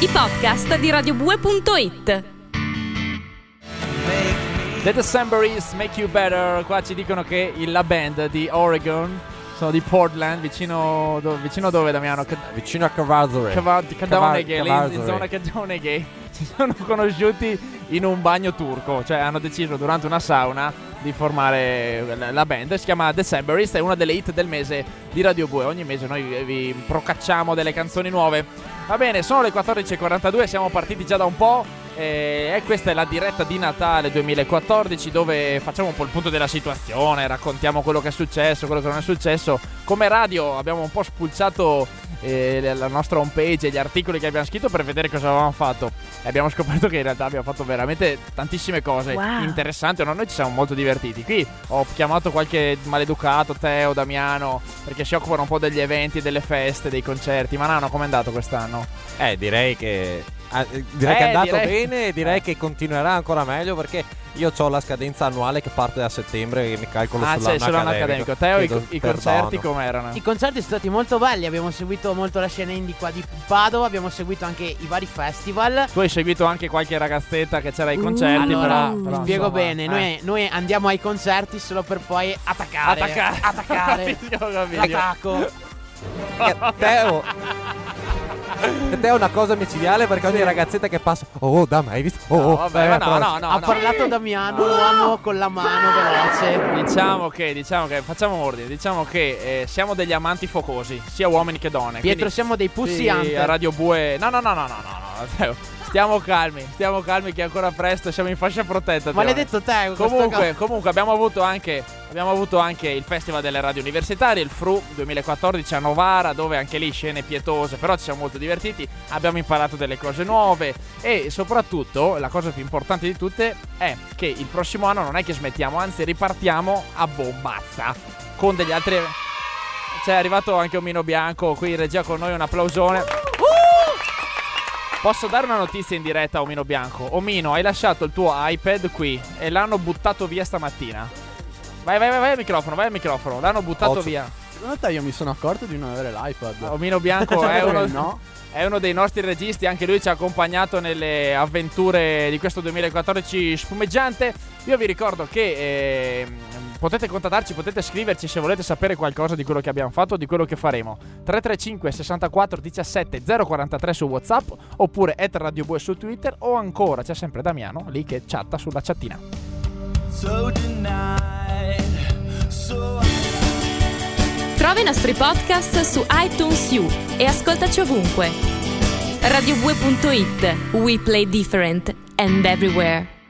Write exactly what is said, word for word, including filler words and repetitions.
i podcast di radio bue punto it. The Decemberists Make You Better. Qua ci dicono che la band di Oregon, sono di Portland, vicino dove, vicino dove Damiano? Vicino a Cavazzore. Cavazzore, in zona Cavazzore, si sono conosciuti in un bagno turco, cioè hanno deciso durante una sauna di formare la band. Si chiama Decemberists, è una delle hit del mese di Radio Bue. Ogni mese noi vi procacciamo delle canzoni nuove. Va bene, sono le quattordici e quarantadue, siamo partiti già da un po'. E questa è la diretta di Natale duemilaquattordici, dove facciamo un po' il punto della situazione, raccontiamo quello che è successo, quello che non è successo. Come radio abbiamo un po' spulciato eh, la nostra homepage e gli articoli che abbiamo scritto per vedere cosa avevamo fatto, e abbiamo scoperto che in realtà abbiamo fatto veramente tantissime cose wow. interessanti. No, noi ci siamo molto divertiti. Qui ho chiamato qualche maleducato, Teo, Damiano, perché si occupano un po' degli eventi, delle feste, dei concerti. Ma Nano, com'è andato quest'anno? Eh, direi che Ah, direi eh, che è andato direi... bene e direi eh. che continuerà ancora meglio, perché io ho la scadenza annuale che parte da settembre e mi calcolo ah, sull'anno accademico. accademico. Teo, i, i concerti com'erano? I concerti sono stati molto belli, abbiamo seguito molto la scena indie qua di Padova, abbiamo seguito anche i vari festival. Tu hai seguito anche qualche ragazzetta che c'era ai concerti, uh, allora, però, però spiego insomma, bene, eh. noi, noi andiamo ai concerti solo per poi attaccare Attaccare Attaccare L'attacco Teo Te è una cosa micidiale, perché ogni ragazzetta che passa, oh dammi, hai visto? Oh, no, vabbè, eh, ma no, no, no, ha no. parlato Damiano, l'uomo con la mano veloce. Diciamo che, diciamo che, facciamo ordine, diciamo che eh, siamo degli amanti focosi, sia uomini che donne. Pietro, quindi, siamo dei pussi sì, hunter. a Radio Bue, no, no, no, no, no, no, no. Stiamo calmi, stiamo calmi che è ancora presto, siamo in fascia protetta. Maledetto te. Comunque, comunque abbiamo avuto anche abbiamo avuto anche il Festival delle Radio Universitarie, il F R U duemilaquattordici a Novara, dove anche lì scene pietose, però ci siamo molto divertiti, abbiamo imparato delle cose nuove e soprattutto la cosa più importante di tutte è che il prossimo anno non è che smettiamo, anzi ripartiamo a bombazza con degli altri. C'è arrivato anche Omino Bianco qui in regia con noi, un applausone. Posso dare una notizia in diretta a Omino Bianco? Omino, hai lasciato il tuo iPad qui e l'hanno buttato via stamattina. Vai, vai, vai, vai al microfono, vai al microfono. L'hanno buttato Ozzo. via. In realtà io mi sono accorto di non avere l'iPad. Omino Bianco è uno, no? è uno dei nostri registi, anche lui ci ha accompagnato nelle avventure di questo duemilaquattordici spumeggiante. Io vi ricordo che eh, potete contattarci, potete scriverci se volete sapere qualcosa di quello che abbiamo fatto, di quello che faremo. tre tre cinque sessantaquattro diciassette zero quarantatré su WhatsApp, oppure at Radio Bue su Twitter, o ancora c'è sempre Damiano lì che chatta sulla chattina. So denied, so... Trova i nostri podcast su iTunes U e ascoltaci ovunque. radio bue punto it. We play different and everywhere.